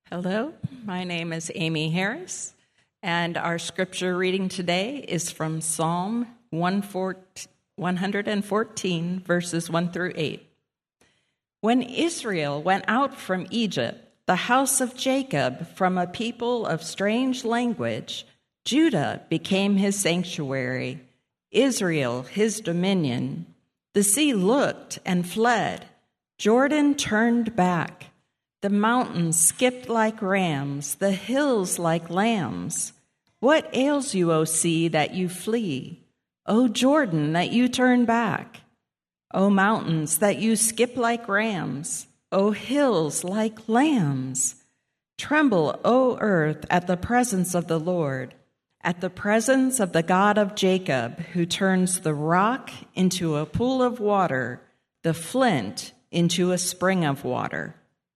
Hello, my name is Amy Harris, and our scripture reading today is from Psalm 114, verses 1 through 8. When Israel went out from Egypt, the house of Jacob from a people of strange language, Judah became his sanctuary, Israel his dominion. The sea looked and fled, Jordan turned back. The mountains skipped like rams, the hills like lambs. What ails you, O sea, that you flee? O Jordan, that you turn back? O mountains, that you skip like rams? O hills like lambs? Tremble, O earth, at the presence of the Lord, at the presence of the God of Jacob, who turns the rock into a pool of water, the flint into a spring of water.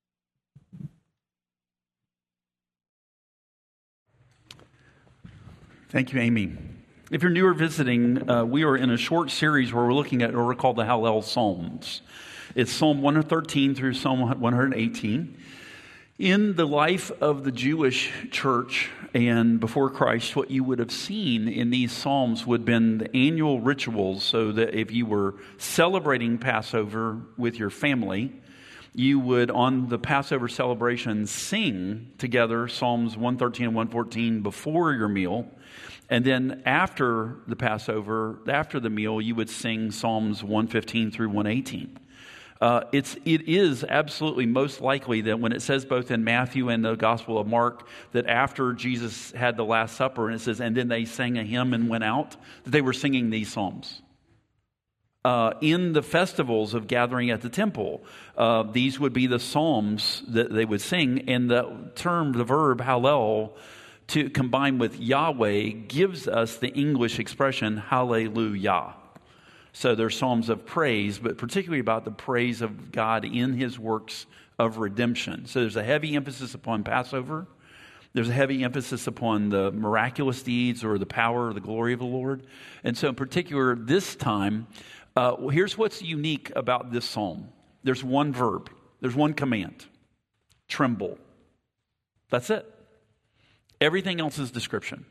Thank you, Amy. If you're new or visiting, we are in a short series where we're looking at what are called the Hallel Psalms. It's Psalm 113 through Psalm 118. In the life of the Jewish church and before Christ, what you would have seen in these Psalms would have been the annual rituals, so that if you were celebrating Passover with your family, you would, on the Passover celebration, sing together Psalms 113 and 114 before your meal. And then after the Passover, after the meal, you would sing Psalms 115 through 118. It is absolutely most likely that when it says both in Matthew and the Gospel of Mark that after Jesus had the Last Supper, and it says, and then they sang a hymn and went out, that they were singing these Psalms. In the festivals of gathering at the temple, these would be the Psalms that they would sing, and the verb Hallel, to combine with Yahweh, gives us the English expression hallelujah. So they're psalms of praise, but particularly about the praise of God in his works of redemption. So there's a heavy emphasis upon Passover. There's a heavy emphasis upon the miraculous deeds or the power or the glory of the Lord. And so in particular, this time, here's what's unique about this psalm. There's one verb. There's one command. Tremble. That's it. Everything else is description.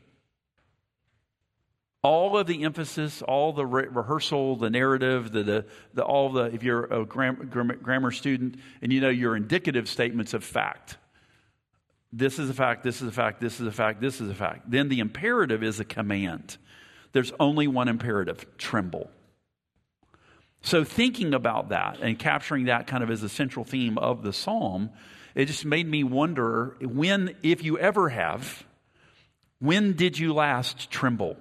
All of the emphasis, all the rehearsal, the narrative, if you're a grammar student and you know your indicative statements of fact. This is a fact, this is a fact, this is a fact, this is a fact. Then the imperative is a command. There's only one imperative, tremble. So thinking about that and capturing that kind of as a central theme of the psalm, it just made me wonder when, if you ever have, when did you last tremble?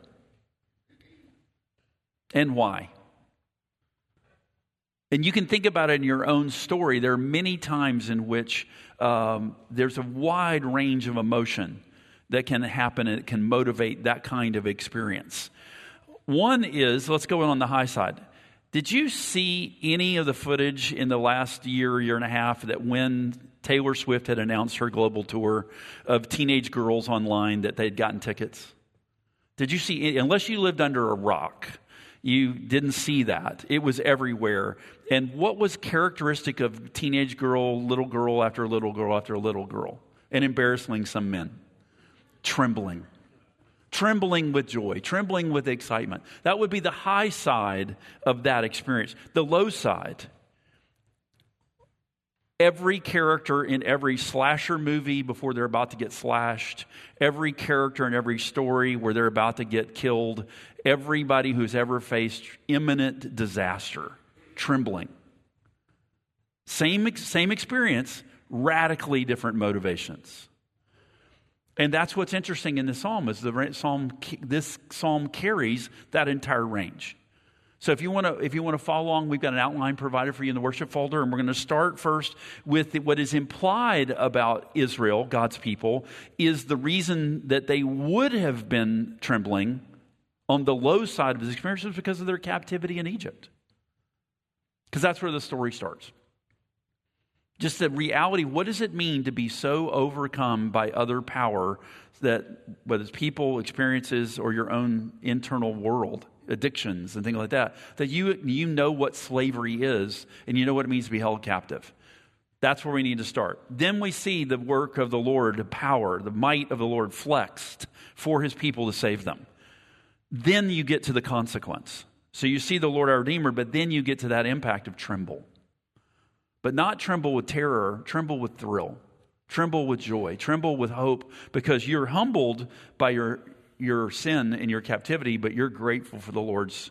And why? And you can think about it in your own story. There are many times in which there's a wide range of emotion that can happen and it can motivate that kind of experience. One is, let's go on the high side. Did you see any of the footage in the last year and a half that when Taylor Swift had announced her global tour of teenage girls online that they'd gotten tickets? Did you see any? Unless you lived under a rock, you didn't see that. It was everywhere. And what was characteristic of teenage girl, little girl after little girl after little girl, and embarrassing some men? Trembling. Trembling with joy, trembling with excitement. That would be the high side of that experience. The low side, every character in every slasher movie before they're about to get slashed, every character in every story where they're about to get killed, everybody who's ever faced imminent disaster, trembling. Same experience, radically different motivations. And that's what's interesting in this psalm is this psalm carries that entire range. So if you want to follow along, we've got an outline provided for you in the worship folder, and we're going to start first with what is implied about Israel, God's people, is the reason that they would have been trembling on the low side of this experience was because of their captivity in Egypt. Because that's where the story starts. Just the reality, what does it mean to be so overcome by other power that, whether it's people, experiences, or your own internal world, addictions and things like that, that you know what slavery is and you know what it means to be held captive. That's where we need to start. Then we see the work of the Lord, the power, the might of the Lord flexed for his people to save them. Then you get to the consequence. So you see the Lord our Redeemer, but then you get to that impact of tremble. But not tremble with terror, tremble with thrill. Tremble with joy, tremble with hope, because you're humbled by your sin and your captivity, but you're grateful for the Lord's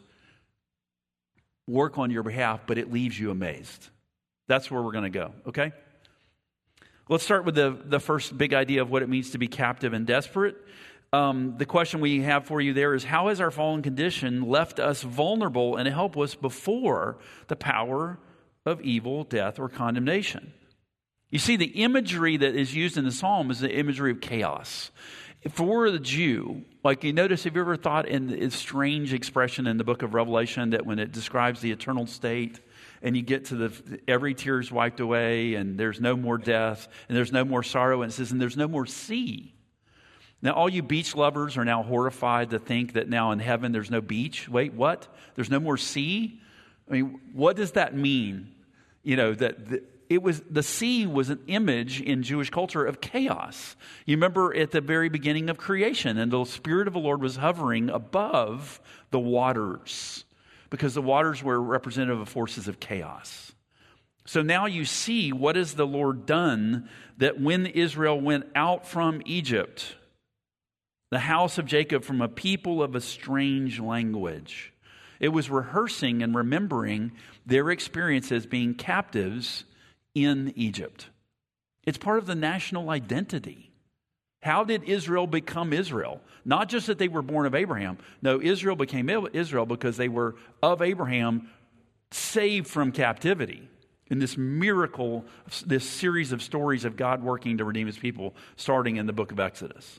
work on your behalf, but it leaves you amazed. That's where we're going to go, okay? Let's start with the first big idea of what it means to be captive and desperate. The question we have for you there is, how has our fallen condition left us vulnerable and helpless before the power of evil, death, or condemnation? You see, the imagery that is used in the psalm is the imagery of chaos. For the Jew, like you notice, have you ever thought in the strange expression in the book of Revelation that when it describes the eternal state and you get to every tear is wiped away and there's no more death and there's no more sorrow, and it says, and there's no more sea. Now, all you beach lovers are now horrified to think that now in heaven there's no beach. Wait, what? There's no more sea? I mean, what does that mean? You know, the sea was an image in Jewish culture of chaos. You remember at the very beginning of creation, and the Spirit of the Lord was hovering above the waters because the waters were representative of forces of chaos. So now you see, what has the Lord done, that when Israel went out from Egypt, the house of Jacob, from a people of a strange language, it was rehearsing and remembering their experience as being captives in Egypt. It's part of the national identity. How did Israel become Israel? Not just that they were born of Abraham. No, Israel became Israel because they were of Abraham, saved from captivity. In this miracle, this series of stories of God working to redeem his people, starting in the book of Exodus.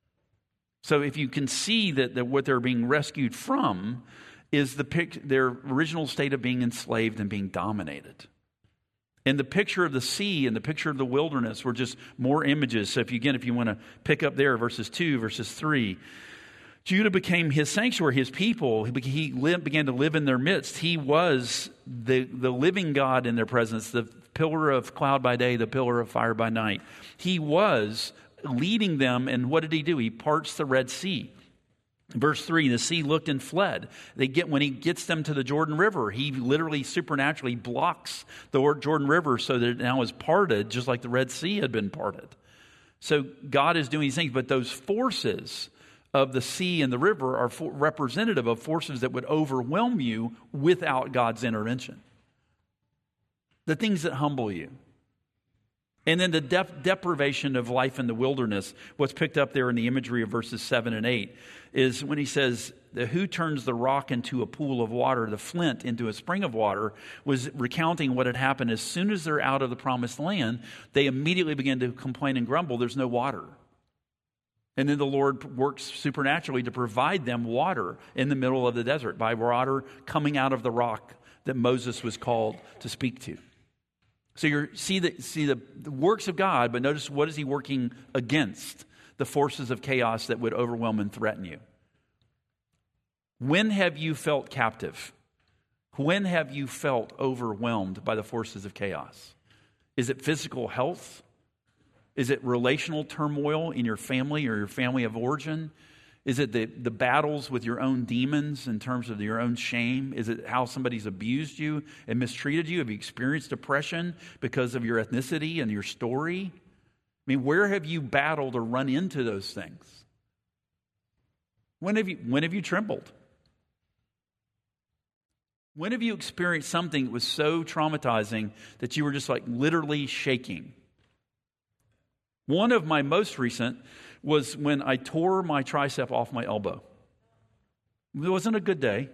So if you can see that what they're being rescued from is their original state of being enslaved and being dominated. And the picture of the sea and the picture of the wilderness were just more images. So if you want to pick up there, verses 2, verses 3, Judah became his sanctuary, his people. He began to live in their midst. He was the living God in their presence, the pillar of cloud by day, the pillar of fire by night. He was leading them, and what did he do? He parts the Red Sea. Verse 3, the sea looked and fled. When he gets them to the Jordan River, he literally supernaturally blocks the Jordan River so that it now is parted, just like the Red Sea had been parted. So God is doing these things, but those forces of the sea and the river are representative of forces that would overwhelm you without God's intervention. The things that humble you. And then the deprivation of life in the wilderness, what's picked up there in the imagery of verses 7 and 8, is when he says, who turns the rock into a pool of water, the flint into a spring of water, was recounting what had happened. As soon as they're out of the promised land, they immediately begin to complain and grumble, there's no water. And then the Lord works supernaturally to provide them water in the middle of the desert by water coming out of the rock that Moses was called to speak to. So you see the works of God, but notice, what is he working against? The forces of chaos that would overwhelm and threaten you. When have you felt captive? When have you felt overwhelmed by the forces of chaos? Is it physical health? Is it relational turmoil in your family or your family of origin? Is it the battles with your own demons in terms of your own shame? Is it how somebody's abused you and mistreated you? Have you experienced depression because of your ethnicity and your story? I mean, where have you battled or run into those things? When have you trembled? When have you experienced something that was so traumatizing that you were just like literally shaking? One of my most recent was when I tore my tricep off my elbow. It wasn't a good day.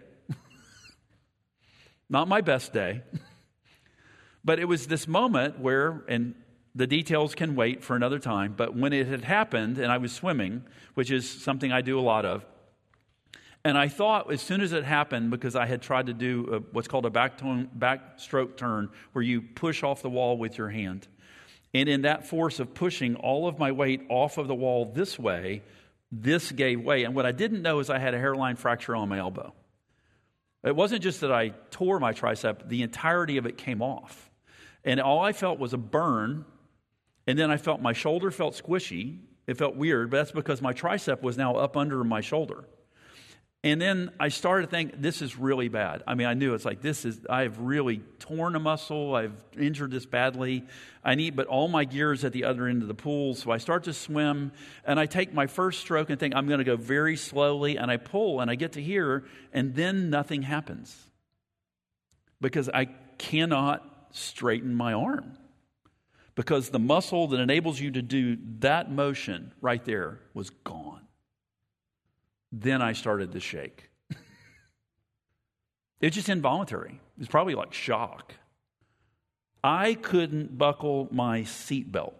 Not my best day. But it was this moment where, and the details can wait for another time, but when it had happened and I was swimming, which is something I do a lot of, and I thought as soon as it happened, because I had tried to do what's called a backstroke turn, where you push off the wall with your hand. And in that force of pushing all of my weight off of the wall this way, this gave way. And what I didn't know is I had a hairline fracture on my elbow. It wasn't just that I tore my tricep, the entirety of it came off. And all I felt was a burn. And then I felt my shoulder felt squishy. It felt weird, but that's because my tricep was now up under my shoulder. And then I started to think, this is really bad. I mean, I knew it's like, I've really torn a muscle. I've injured this badly. But all my gear is at the other end of the pool. So I start to swim, and I take my first stroke and think, I'm going to go very slowly. And I pull, and I get to here, and then nothing happens. Because I cannot straighten my arm. Because the muscle that enables you to do that motion right there was gone. Then I started to shake. It was just involuntary. It was probably like shock. I couldn't buckle my seatbelt.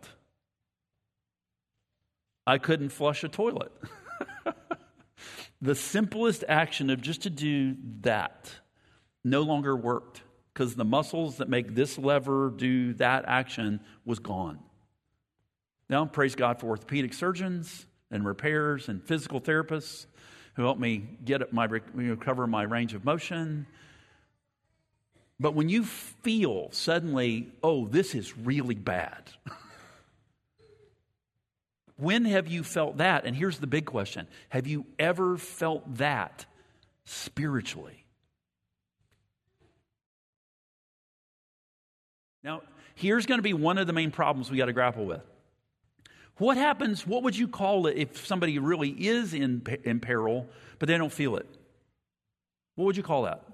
I couldn't flush a toilet. The simplest action of just to do that no longer worked because the muscles that make this lever do that action was gone. Now, praise God for orthopedic surgeons and repairs and physical therapists who helped me recover my range of motion. But when you feel suddenly, oh, this is really bad. When have you felt that? And here's the big question. Have you ever felt that spiritually? Now, here's going to be one of the main problems we got to grapple with. What happens, what would you call it if somebody really is in peril, but they don't feel it? What would you call that?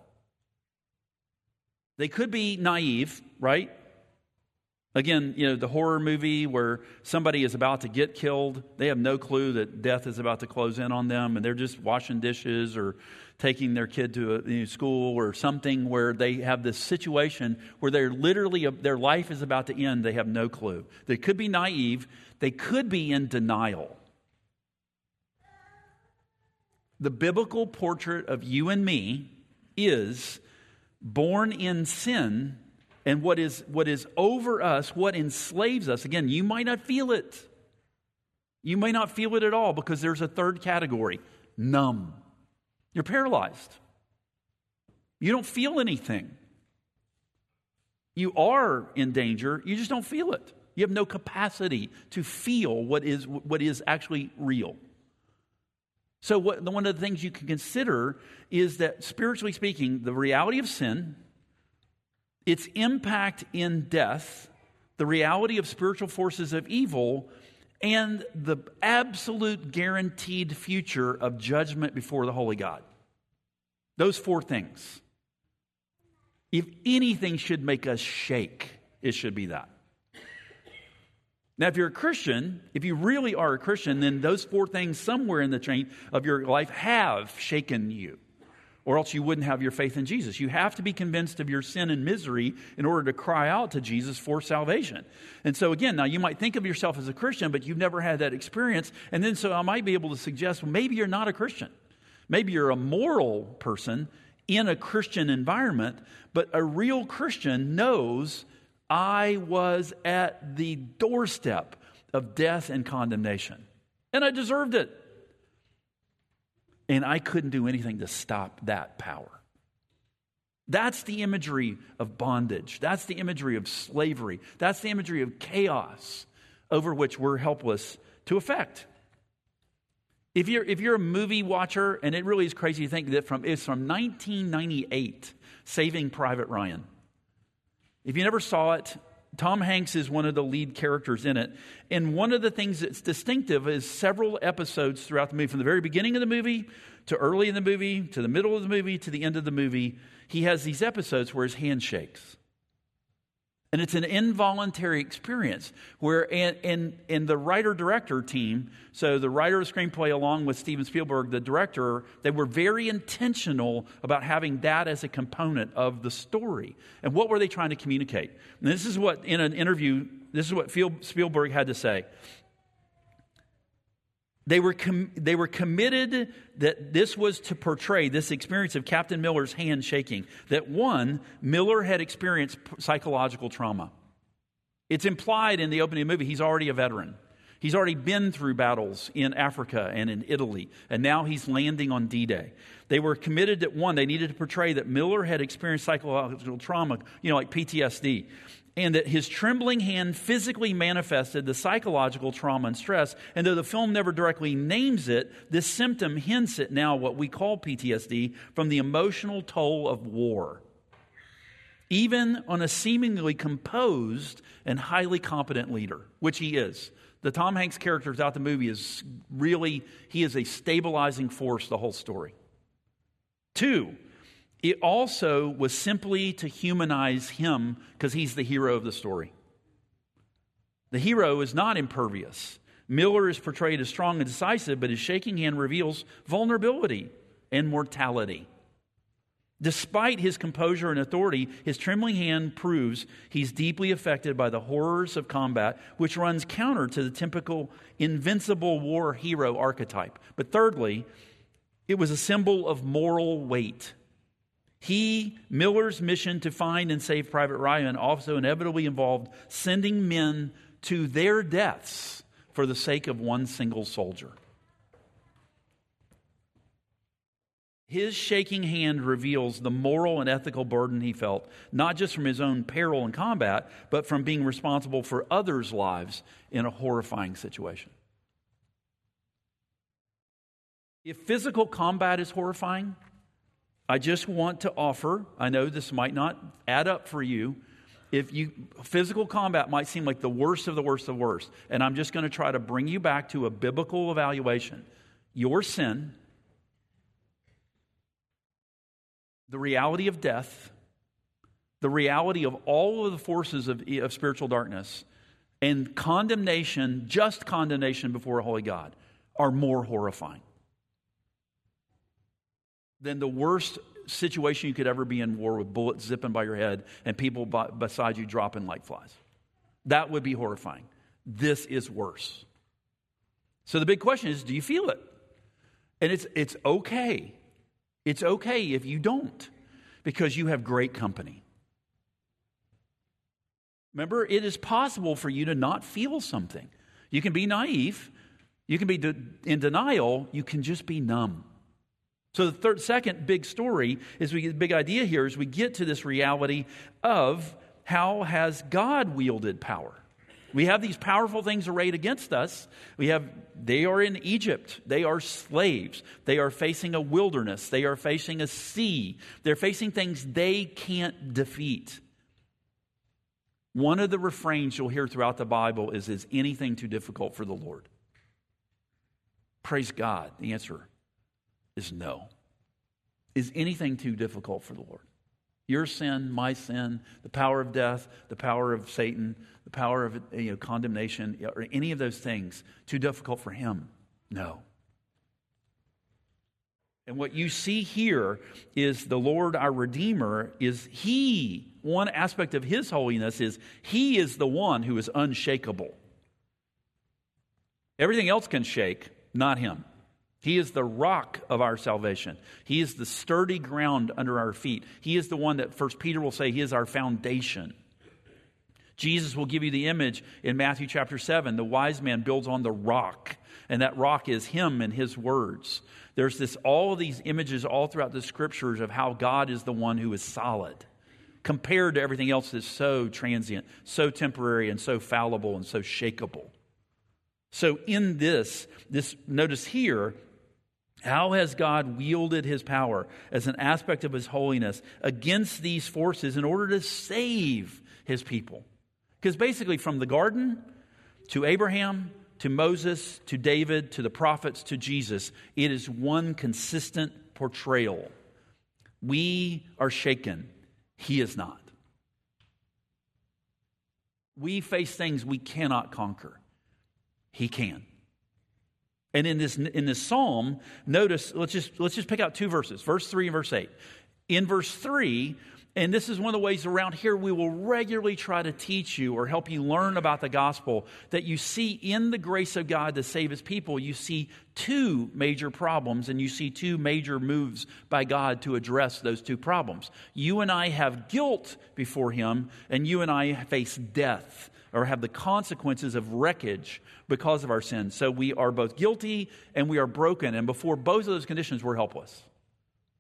They could be naive, right? Again, the horror movie where somebody is about to get killed. They have no clue that death is about to close in on them, and they're just washing dishes or taking their kid to school or something where they have this situation where they're literally, their life is about to end. They have no clue. They could be naive. They could be in denial. The biblical portrait of you and me is born in sin, and what is over us, what enslaves us. Again, you might not feel it. You may not feel it at all because there's a third category, numb. You're paralyzed. You don't feel anything. You are in danger. You just don't feel it. You have no capacity to feel what is actually real. So one of the things you can consider is that, spiritually speaking, the reality of sin, its impact in death, the reality of spiritual forces of evil, and the absolute guaranteed future of judgment before the holy God. Those four things. If anything should make us shake, it should be that. Now, if you're a Christian, if you really are a Christian, then those four things somewhere in the chain of your life have shaken you, or else you wouldn't have your faith in Jesus. You have to be convinced of your sin and misery in order to cry out to Jesus for salvation. And so again, now you might think of yourself as a Christian, but you've never had that experience. And then so I might be able to suggest, well, maybe you're not a Christian. Maybe you're a moral person in a Christian environment, but a real Christian knows I was at the doorstep of death and condemnation. And I deserved it. And I couldn't do anything to stop that power. That's the imagery of bondage. That's the imagery of slavery. That's the imagery of chaos over which we're helpless to affect. If you're a movie watcher, and it really is crazy to think that it's from 1998, Saving Private Ryan. If you never saw it, Tom Hanks is one of the lead characters in it. And one of the things that's distinctive is several episodes throughout the movie. From the very beginning of the movie, to early in the movie, to the middle of the movie, to the end of the movie, he has these episodes where his hand shakes. And it's an involuntary experience where, and the writer-director team, so the writer of the screenplay along with Steven Spielberg, the director, they were very intentional about having that as a component of the story. And what were they trying to communicate? And this is what, in an interview, this is what Spielberg had to say. They were committed that this was to portray this experience of Captain Miller's hand shaking. That one, Miller had experienced psychological trauma. It's implied in the opening of the movie he's already a veteran. He's already been through battles in Africa and in Italy, and now he's landing on D-Day. They were committed that one, they needed to portray that Miller had experienced psychological trauma, like PTSD. and that his trembling hand physically manifested the psychological trauma and stress. And though the film never directly names it, this symptom hints at now what we call PTSD from the emotional toll of war, even on a seemingly composed and highly competent leader, which he is. The Tom Hanks character throughout the movie is really, he is a stabilizing force the whole story. 2, it also was simply to humanize him because he's the hero of the story. The hero is not impervious. Miller is portrayed as strong and decisive, but his shaking hand reveals vulnerability and mortality. Despite his composure and authority, his trembling hand proves he's deeply affected by the horrors of combat, which runs counter to the typical invincible war hero archetype. But thirdly, it was a symbol of moral weight. Miller's mission to find and save Private Ryan also inevitably involved sending men to their deaths for the sake of one single soldier. His shaking hand reveals the moral and ethical burden he felt, not just from his own peril in combat, but from being responsible for others' lives in a horrifying situation. If physical combat is horrifying, I just want to offer, I know this might not add up for you, physical combat might seem like the worst of the worst of the worst, and I'm just going to try to bring you back to a biblical evaluation. Your sin, the reality of death, the reality of all of the forces of spiritual darkness, and condemnation, just condemnation before a holy God, are more horrifying than the worst situation you could ever be in war with bullets zipping by your head and people beside you dropping like flies. That would be horrifying. This is worse. So the big question is, do you feel it? And it's okay. It's okay if you don't, because you have great company. Remember, it is possible for you to not feel something. You can be naive. You can be in denial. You can just be numb. So the second big story big idea here is we get to this reality of how has God wielded power. We have these powerful things arrayed against us. They are in Egypt. They are slaves. They are facing a wilderness. They are facing a sea. They're facing things they can't defeat. One of the refrains you'll hear throughout the Bible is anything too difficult for the Lord? Praise God. The answer is no. Is anything too difficult for the Lord? Your sin, my sin, the power of death, the power of Satan, the power of condemnation, or any of those things too difficult for Him? No. And what you see here is the Lord, our Redeemer, one aspect of His holiness is He is the one who is unshakable. Everything else can shake, not Him. He is the rock of our salvation. He is the sturdy ground under our feet. He is the one that 1 Peter will say He is our foundation. Jesus will give you the image in Matthew chapter 7. The wise man builds on the rock, and that rock is Him and His words. There's all of these images all throughout the Scriptures of how God is the one who is solid, compared to everything else that's so transient, so temporary, and so fallible, and so shakeable. So in this notice here, how has God wielded His power as an aspect of His holiness against these forces in order to save His people? Because basically from the garden to Abraham, to Moses, to David, to the prophets, to Jesus, it is one consistent portrayal. We are shaken. He is not. We face things we cannot conquer. He can. And in this psalm, notice, let's just pick out two verses, verse 3 and verse 8. In verse 3, and this is one of the ways around here we will regularly try to teach you or help you learn about the gospel, that you see in the grace of God to save His people, you see two major problems and you see two major moves by God to address those two problems. You and I have guilt before Him, and you and I face death, or have the consequences of wreckage because of our sins. So we are both guilty and we are broken. And before both of those conditions, we're helpless.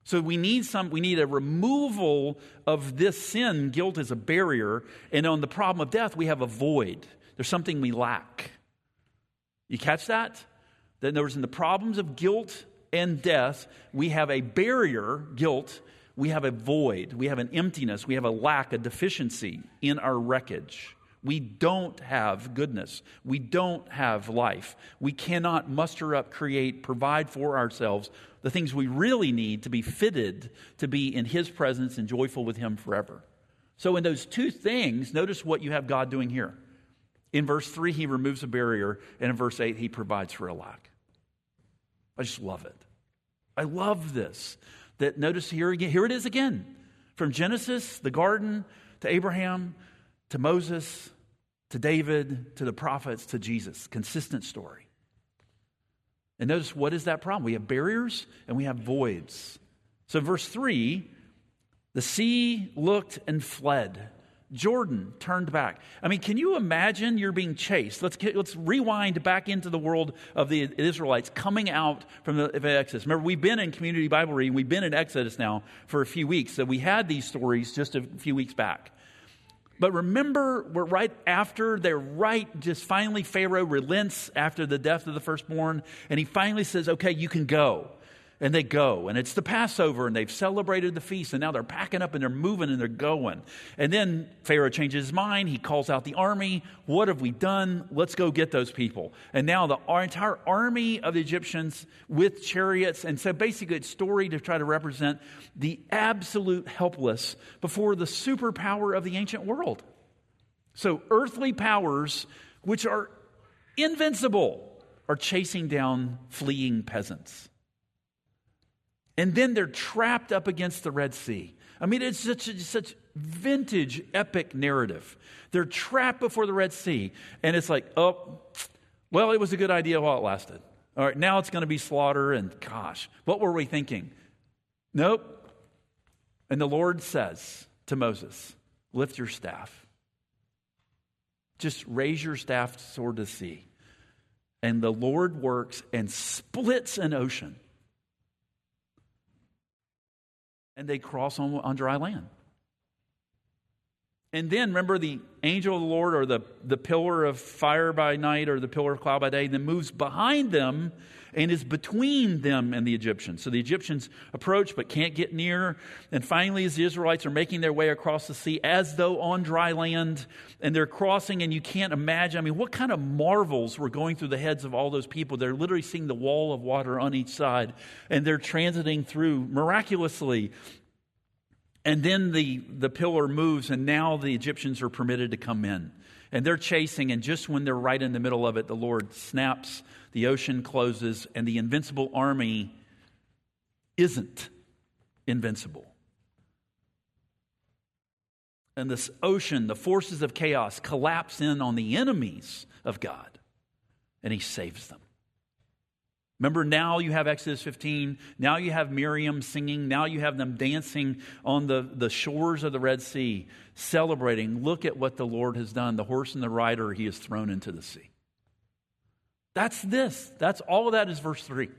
So we need a removal of this sin. Guilt is a barrier. And on the problem of death, we have a void. There's something we lack. You catch that? That in other words, in the problems of guilt and death, we have a barrier, guilt. We have a void. We have an emptiness. We have a lack, a deficiency in our wreckage. We don't have goodness. We don't have life. We cannot muster up, create, provide for ourselves the things we really need to be fitted to be in His presence and joyful with Him forever. So in those two things, notice what you have God doing here. In verse 3, He removes a barrier, and in verse 8, He provides for a lack. I just love it. I love this. That notice here again, here it is again. From Genesis, the garden, to Abraham, to Moses, to David, to the prophets, to Jesus. Consistent story. And notice, what is that problem? We have barriers and we have voids. So verse 3, the sea looked and fled. Jordan turned back. I mean, can you imagine you're being chased? Let's rewind back into the world of the Israelites coming out from the Exodus. Remember, we've been in community Bible reading. We've been in Exodus now for a few weeks. So we had these stories just a few weeks back. But remember, just finally Pharaoh relents after the death of the firstborn. And he finally says, okay, you can go. And they go. And it's the Passover, and they've celebrated the feast. And now they're packing up, and they're moving, and they're going. And then Pharaoh changes his mind. He calls out the army. What have we done? Let's go get those people. And now our entire army of the Egyptians with chariots. And so basically it's a story to try to represent the absolute helpless before the superpower of the ancient world. So earthly powers, which are invincible, are chasing down fleeing peasants. And then they're trapped up against the Red Sea. I mean, it's such vintage, epic narrative. They're trapped before the Red Sea. And it's like, oh, well, it was a good idea while it lasted. All right, now it's going to be slaughter. And gosh, what were we thinking? Nope. And the Lord says to Moses, lift your staff. Just raise your staff toward the sea. And the Lord works and splits an ocean. And they cross on dry land. And then, remember, the angel of the Lord, or the pillar of fire by night, or the pillar of cloud by day, then moves behind them and is between them and the Egyptians. So the Egyptians approach but can't get near. And finally, as the Israelites are making their way across the sea as though on dry land, and they're crossing, and you can't imagine, I mean, what kind of marvels were going through the heads of all those people? They're literally seeing the wall of water on each side, and they're transiting through miraculously. And then the pillar moves, and now the Egyptians are permitted to come in. And they're chasing, and just when they're right in the middle of it, the Lord snaps, the ocean closes, and the invincible army isn't invincible. And this ocean, the forces of chaos, collapse in on the enemies of God, and He saves them. Remember, now you have Exodus 15. Now you have Miriam singing. Now you have them dancing on the shores of the Red Sea, celebrating. Look at what the Lord has done. The horse and the rider He has thrown into the sea. That's this. That's all of that is verse 3.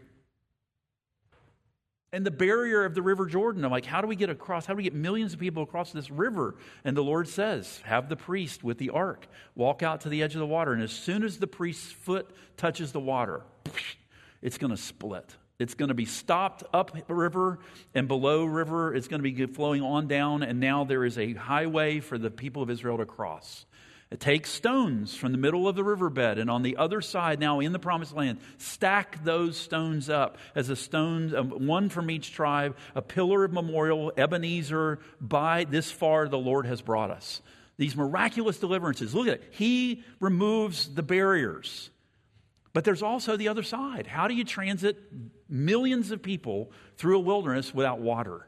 And the barrier of the River Jordan. I'm like, how do we get across? How do we get millions of people across this river? And the Lord says, have the priest with the ark walk out to the edge of the water. And as soon as the priest's foot touches the water, it's going to split. It's going to be stopped up river and below river. It's going to be flowing on down. And now there is a highway for the people of Israel to cross. It takes stones from the middle of the riverbed, and on the other side, now in the promised land, stack those stones up as a stone, one from each tribe, a pillar of memorial, Ebenezer, by this far the Lord has brought us. These miraculous deliverances. Look at it. He removes the barriers. But there's also the other side. How do you transit millions of people through a wilderness without water?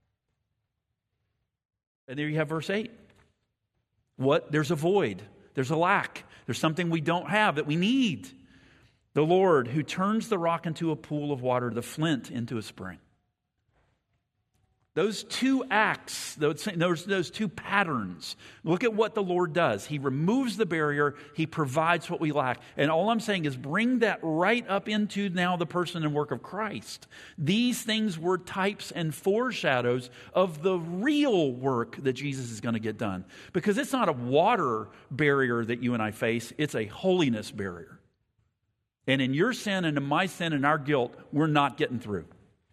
And there you have verse 8. There's a void. There's a lack. There's something we don't have that we need. The Lord who turns the rock into a pool of water, the flint into a spring. Those two acts, those two patterns, look at what the Lord does. He removes the barrier. He provides what we lack. And all I'm saying is bring that right up into now the person and work of Christ. These things were types and foreshadows of the real work that Jesus is going to get done. Because it's not a water barrier that you and I face. It's a holiness barrier. And in your sin and in my sin and our guilt, we're not getting through.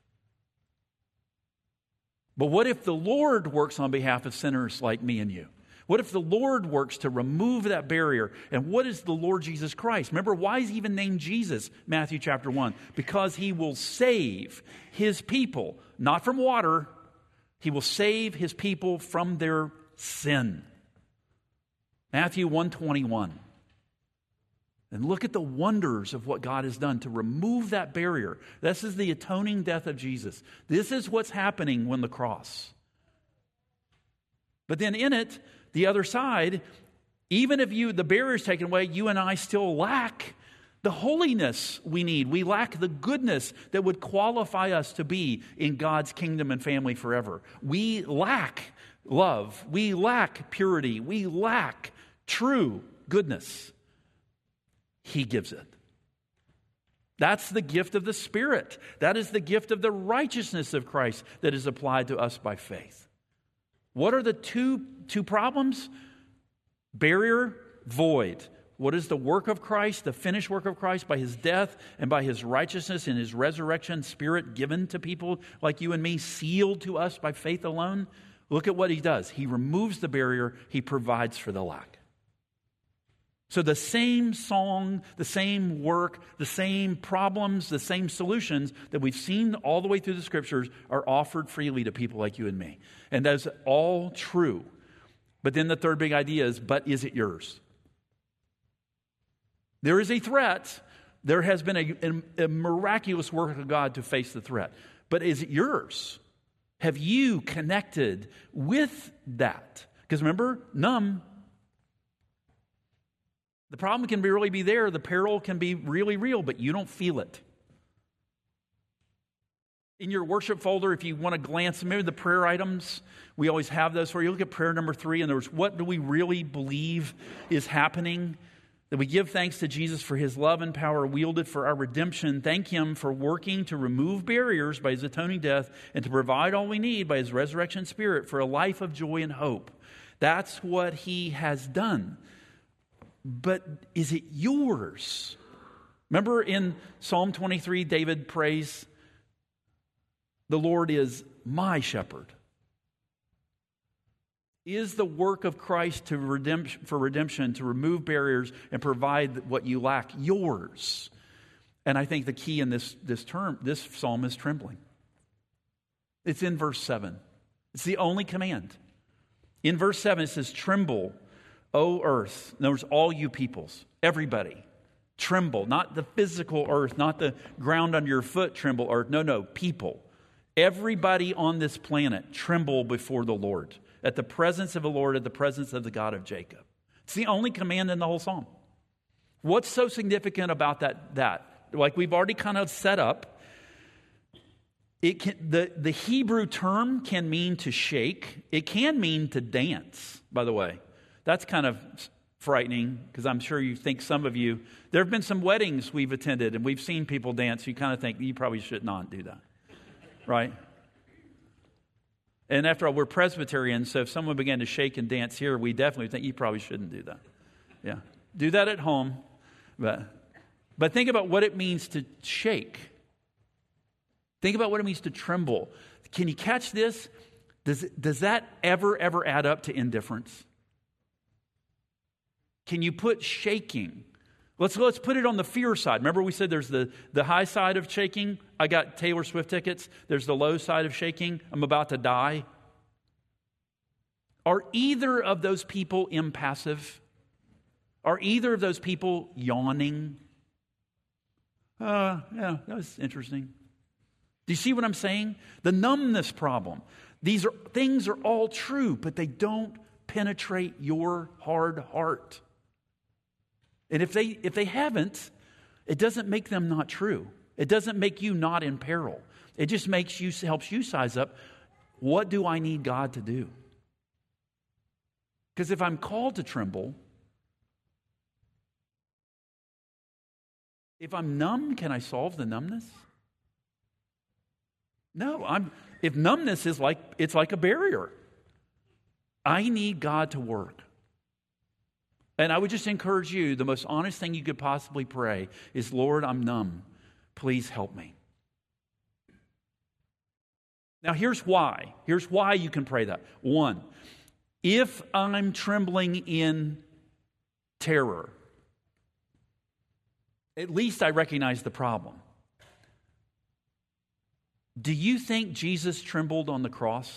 But what if the Lord works on behalf of sinners like me and you? What if the Lord works to remove that barrier? And what is the Lord Jesus Christ? Remember, why is he even named Jesus? Matthew chapter 1. Because he will save his people, not from water. He will save his people from their sin. Matthew 1:21. And look at the wonders of what God has done to remove that barrier. This is the atoning death of Jesus. This is what's happening when the cross. But then in it, the other side, even if the barrier is taken away, you and I still lack the holiness we need. We lack the goodness that would qualify us to be in God's kingdom and family forever. We lack love. We lack purity. We lack true goodness. He gives it. That's the gift of the Spirit. That is the gift of the righteousness of Christ that is applied to us by faith. What are the two problems? Barrier, void. What is the work of Christ, the finished work of Christ by his death and by his righteousness and his resurrection, Spirit given to people like you and me, sealed to us by faith alone? Look at what he does. He removes the barrier. He provides for the lack. So the same song, the same work, the same problems, the same solutions that we've seen all the way through the Scriptures are offered freely to people like you and me. And that's all true. But then the third big idea is, but is it yours? There is a threat. There has been a miraculous work of God to face the threat. But is it yours? Have you connected with that? Because remember, the problem can really be there. The peril can be really real, but you don't feel it. In your worship folder, if you want to glance, maybe the prayer items, we always have those for you. Look at prayer number 3, and there's what do we really believe is happening? That we give thanks to Jesus for his love and power wielded for our redemption. Thank him for working to remove barriers by his atoning death and to provide all we need by his resurrection Spirit for a life of joy and hope. That's what he has done. But is it yours? Remember in Psalm 23, David prays, the Lord is my shepherd. Is the work of Christ for redemption, to remove barriers and provide what you lack, yours? And I think the key in this psalm is trembling. It's in verse 7. It's the only command. In verse 7 it says, tremble, O earth. In other words, all you peoples, everybody, tremble. Not the physical earth, not the ground under your foot tremble earth. No, people. Everybody on this planet tremble before the Lord, at the presence of the Lord, at the presence of the God of Jacob. It's the only command in the whole psalm. What's so significant about that? Like we've already kind of set up, the Hebrew term can mean to shake. It can mean to dance, by the way. That's kind of frightening because I'm sure you think some of you, there have been some weddings we've attended and we've seen people dance. You kind of think you probably should not do that, right? And after all, we're Presbyterians, so if someone began to shake and dance here, we definitely think you probably shouldn't do that. Yeah, do that at home, but think about what it means to shake. Think about what it means to tremble. Can you catch this? Does that ever add up to indifference? Can you put shaking? Let's put it on the fear side. Remember we said there's the high side of shaking. I got Taylor Swift tickets. There's the low side of shaking. I'm about to die. Are either of those people impassive? Are either of those people yawning? Yeah, that was interesting. Do you see what I'm saying? The numbness problem. These things are all true, but they don't penetrate your hard heart. And if they haven't, it doesn't make them not true. It doesn't make you not in peril. It just helps you size up. What do I need God to do? Because if I'm called to tremble, if I'm numb, can I solve the numbness? No, if numbness is like a barrier. I need God to work. And I would just encourage you, the most honest thing you could possibly pray is, Lord, I'm numb. Please help me. Now, here's why. Here's why you can pray that. One, if I'm trembling in terror, at least I recognize the problem. Do you think Jesus trembled on the cross?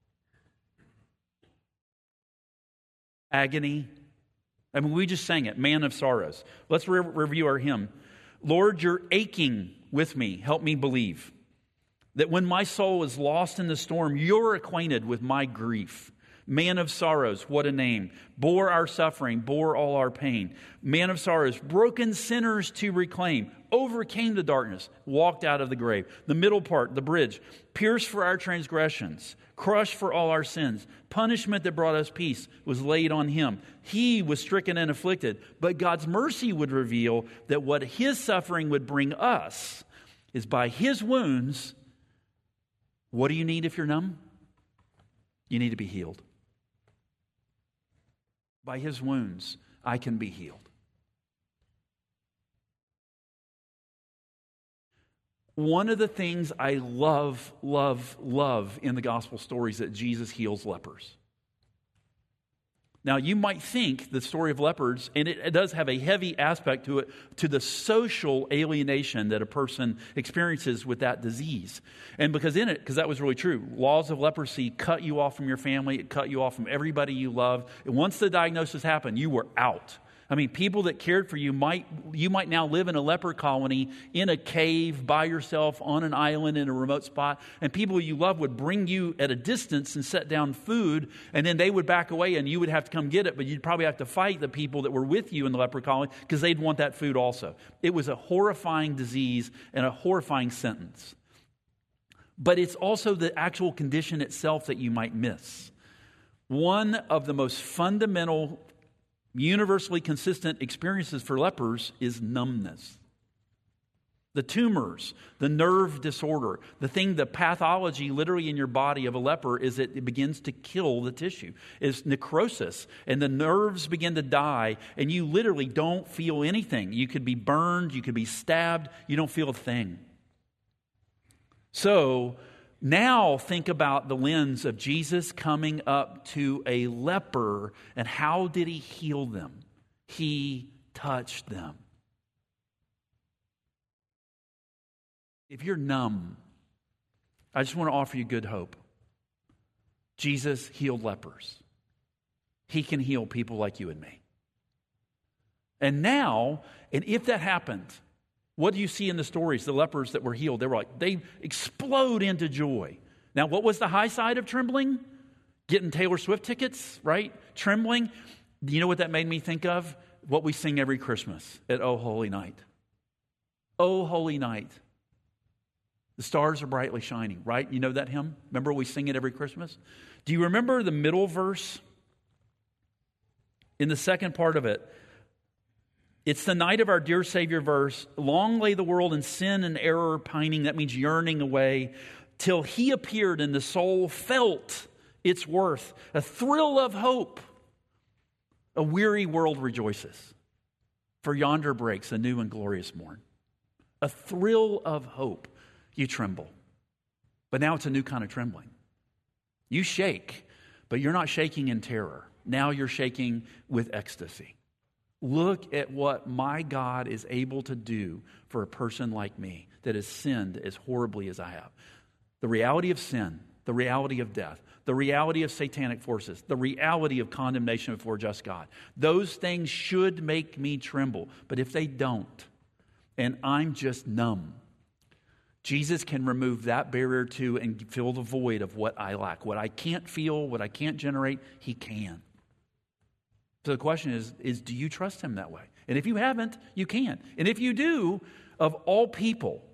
Agony. I mean, we just sang it, Man of Sorrows. Let's review our hymn. Lord, you're aching with me. Help me believe that when my soul is lost in the storm, you're acquainted with my grief. Man of sorrows, what a name. Bore our suffering, bore all our pain. Man of sorrows, broken sinners to reclaim. Overcame the darkness, walked out of the grave. The middle part, the bridge. Pierced for our transgressions, crushed for all our sins. Punishment that brought us peace was laid on him. He was stricken and afflicted. But God's mercy would reveal that what his suffering would bring us is by his wounds. What do you need if you're numb? You need to be healed. By his wounds, I can be healed. One of the things I love in the gospel stories is that Jesus heals lepers. Now, you might think the story of lepers, and it does have a heavy aspect to it, to the social alienation that a person experiences with that disease. And because that was really true, laws of leprosy cut you off from your family, it cut you off from everybody you loved. And once the diagnosis happened, you were out. I mean, people that cared for you might now live in a leper colony in a cave by yourself on an island in a remote spot, and people you love would bring you at a distance and set down food, and then they would back away and you would have to come get it, but you'd probably have to fight the people that were with you in the leper colony because they'd want that food also. It was a horrifying disease and a horrifying sentence. But it's also the actual condition itself that you might miss. One of the most fundamental universally consistent experiences for lepers is numbness. The tumors, the nerve disorder, the pathology literally in your body of a leper is that it begins to kill the tissue. It's necrosis, and the nerves begin to die, and you literally don't feel anything. You could be burned, you could be stabbed, you don't feel a thing. So, now think about the lens of Jesus coming up to a leper, and how did he heal them? He touched them. If you're numb, I just want to offer you good hope. Jesus healed lepers. He can heal people like you and me. And now, and if that happened, what do you see in the stories? The lepers that were healed, they explode into joy. Now, what was the high side of trembling? Getting Taylor Swift tickets, right? Trembling. Do you know what that made me think of? What we sing every Christmas at Oh Holy Night. Oh Holy Night. The stars are brightly shining, right? You know that hymn? Remember we sing it every Christmas? Do you remember the middle verse? In the second part of it, it's the night of our dear Savior verse. Long lay the world in sin and error pining. That means yearning away. Till he appeared and the soul felt its worth. A thrill of hope. A weary world rejoices. For yonder breaks a new and glorious morn. A thrill of hope. You tremble. But now it's a new kind of trembling. You shake, but you're not shaking in terror. Now you're shaking with ecstasy. Look at what my God is able to do for a person like me that has sinned as horribly as I have. The reality of sin, the reality of death, the reality of satanic forces, the reality of condemnation before just God. Those things should make me tremble. But if they don't, and I'm just numb, Jesus can remove that barrier too and fill the void of what I lack. What I can't feel, what I can't generate, he can. So the question is do you trust him that way? And if you haven't, you can. And if you do, of all people,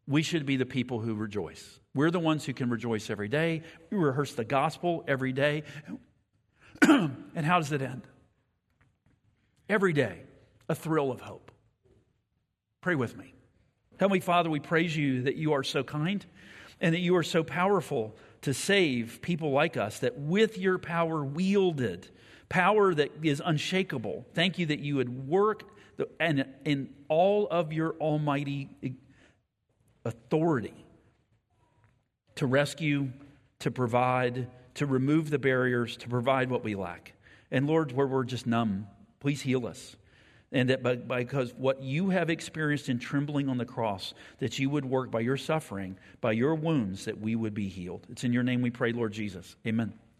we should be the people who rejoice. We're the ones who can rejoice every day. We rehearse the gospel every day. And how does it end? Every day, a thrill of hope. Pray with me. Heavenly Father, we praise you that you are so kind and that you are so powerful to save people like us, that with your power wielded, power that is unshakable, thank you that you would work in all of your almighty authority to rescue, to provide, to remove the barriers, to provide what we lack. And Lord, where we're just numb, please heal us. And that because what you have experienced in trembling on the cross, that you would work by your suffering, by your wounds, that we would be healed. It's in your name we pray, Lord Jesus. Amen.